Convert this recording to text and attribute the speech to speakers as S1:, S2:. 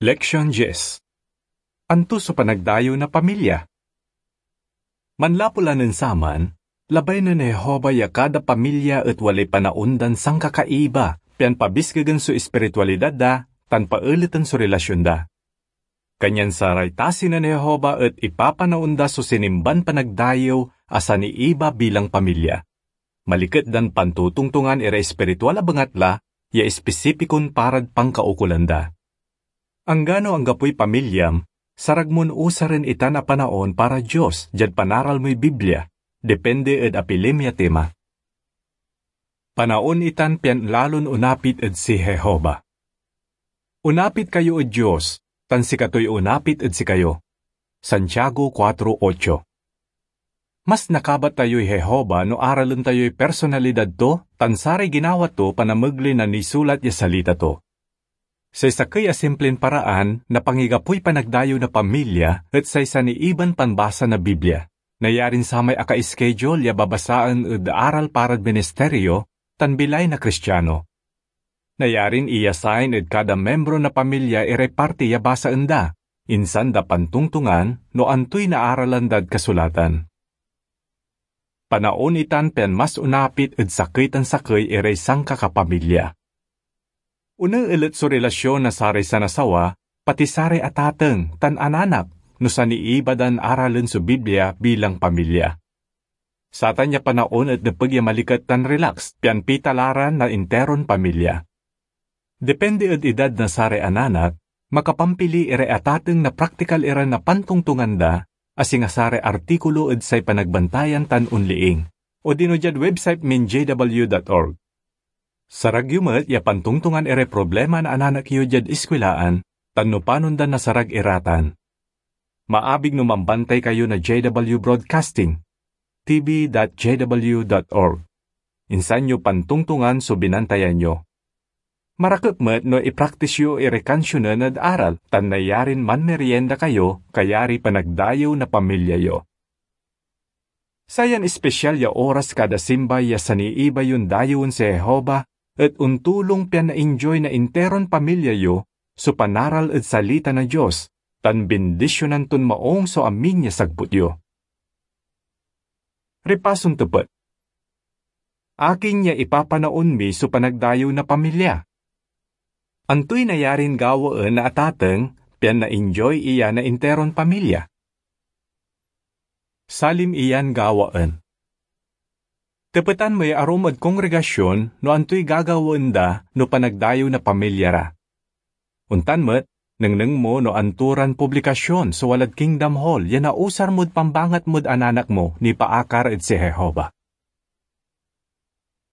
S1: Leksyon 10. Anto sa panagdayo na pamilya. Manlapula ng saman, labay na ni Jehova ya kada pamilya at walay panaundan sang kakaiba, pian pabisgagan su espiritualidad da, tan paulitan su relasyon da. Kanyan saray tasin na ni Jehova at ipapanaunda su sinimban panagdayo asa ni iba bilang pamilya. Malikat dan pantutungtungan ira espiritual abangatla, ya espesipikon parad pangkaukulanda. Ang gano ang gapoy pamilyam, saragmon usaren ita na panaon para Diyos, jad panaral mo'y Biblia, depende ed apilim ya tema. Panaon itan pian lalon unapit ed si Jehova. Unapit kayo ed Diyos, tan si katoy unapit ed si kayo. Santiago 4:8. Mas nakabat tayo'y Jehova no aralon tayo'y personalidad to, tan saray ginawa to panamagli na nisulat ya salita to. Sa sakay asimpleng paraan na pangigapoy panagdayo na pamilya at sa isa ni iban panbasa na Biblia. Nayarin sa may aka-schedule ya babasaan ed aral parad ministeryo tan bilay na Kristiyano. Nayarin i-assign ed kada membro na pamilya ireparte ya basa enda, insan da pantungtungan no antoy na aralan dad kasulatan. Panaon itan pen mas unapit ed sakay tan sakay iray sang kakapamilya. Una ilit so relasyon na saray sa nasawa, pati saray atateng, tan ananak, no sa niibadan aralin sa Biblia bilang pamilya. Satan niya panaon at napagya malikat tan relax, pian pitalaran na interon pamilya. Depende at edad na saray ananak, makapampili ire atateng na praktikal ira na pantungtungan da, asing saray artikulo at say panagbantayan tan unliing, o dinojad website min jw.org. Sarag yumat ya pantungtungan ere problema na ananak yu jad iskwilaan, tan no panundan na sarag iratan. Maabig no mambantay kayo na JW Broadcasting, tv.jw.org. Insan nyo pantungtungan so binantayan nyo. Marakot mat no ipraktis yu irekansyonan at aral, tan nayarin man merienda kayo, kayari panagdayo na pamilya yo. Sayan espesyal ya oras kada simbay ya saniiba yun dayon si Jehova, at untulong pian na-enjoy na interon pamilya yo, so panaral at salita na Diyos, tan bendisyonan ton maong so amin niya sagbut yo. Repasong tupot. Akin niya ipapanaon mi so panagdayo na pamilya. Antoy nayarin gawaan na atateng, pian na-enjoy iya na interon pamilya. Salim iyan gawaan. Tepetan may aromad kongregasyon no antoy gagawin da no panagdayo na pamilya ra. Untan met, nang mo no anturan publikasyon so walad Kingdom Hall yan na usar mo't pambangat mo't ananak mo ni paakar at si Jehova.